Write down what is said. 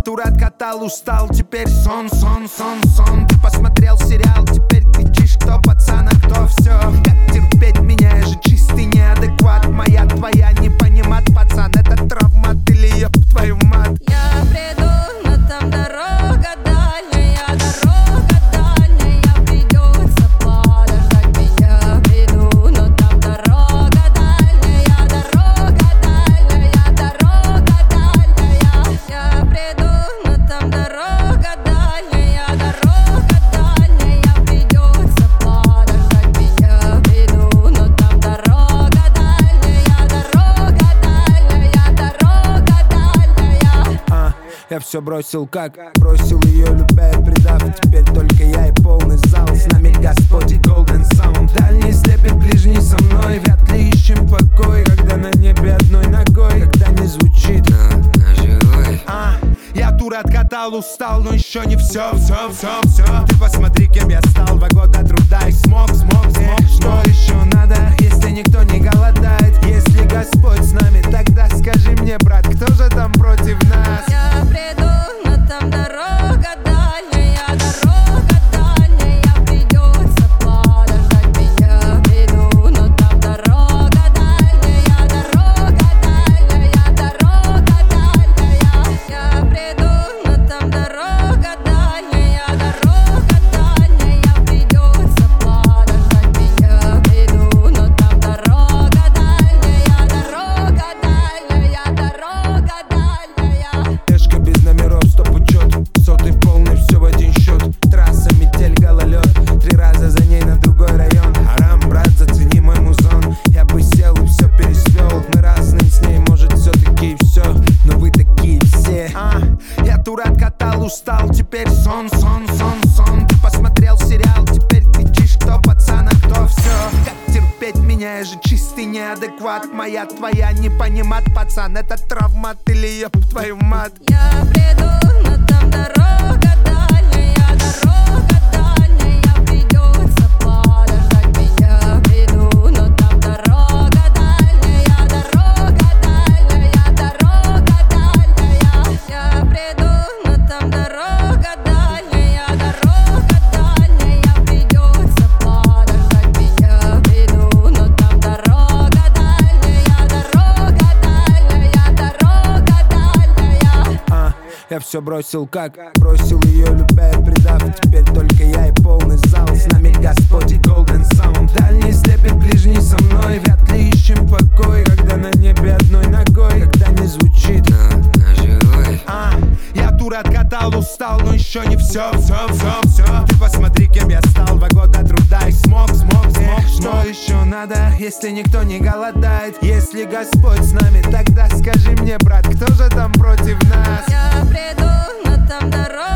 тур откатал, устал, теперь сон. Ты посмотрел сериал, теперь кричишь, кто пацан, а кто все. Как терпеть меня, я же чистый неадекват. Моя, твоя, не понимат, пацан, это травмат или ёб твою мать. Я приду, но там дорога дальняя, придется подождать меня. Приду, но там дорога дальняя, Я приду, но там дорога дальняя, придется подождать меня. Приду, но там дорога дальняя. Я все бросил, как бросил ее, любя и предав. И теперь только я и полный зал. С нами Господь и Golden Sound. Дальний слепит, ближний со мной. Вряд ли ищем покой, когда на небе одной ногой. Когда не звучит я тур откатал, устал, но еще не все. Ты посмотри, кем я стал. 2 года труда и смог. Что еще надо, если никто не голодает? Если Господь с нами, тогда скажи мне, брат, кто же там против нас? Я приду, но там дорога дальняя, придется подождать меня. Приду, но там дорога дальняя, Я приду, но там дорога дальняя, придется подождать меня. Приду, но там дорога дальняя. Пешка без номеров, стоп учет. Сотый полный, все в один счет. Трасса, метель, гололед. 3 раза за ней на другой район. Арам, брат, зацени мой музон. Я бы сел и все пересвел. Мы разные с ней, может все-таки и все. Но вы такие все. Я тур откатал, устал, теперь сон. Ты посмотрел сериал, теперь кричишь, кто пацан, а кто все. Как терпеть меня, я же чистый неадекват. Моя, твоя, не понимат, пацан, это травмат или ёб твою мать. Я приду, но там дорога дальняя, придется подождать меня. Приду, но там дорога дальняя, Я приду, но там дорога дальняя, придется подождать меня. Приду, но там дорога дальняя. Я все бросил, как бросил ее, любя и предав. И теперь только я и полный зал. С нами Господь и Golden Sound. Дальний слепит, ближний со мной. Вряд ли ищем покой, когда на небе одной ногой. Когда не звучит я тур откатал, устал, но еще не все. Ты посмотри, кем я стал. 2 года труда и смог. Что еще надо, если никто не голодает? Если Господь с нами, тогда скажи мне, брат, кто же там против нас? Я приду, но там дорога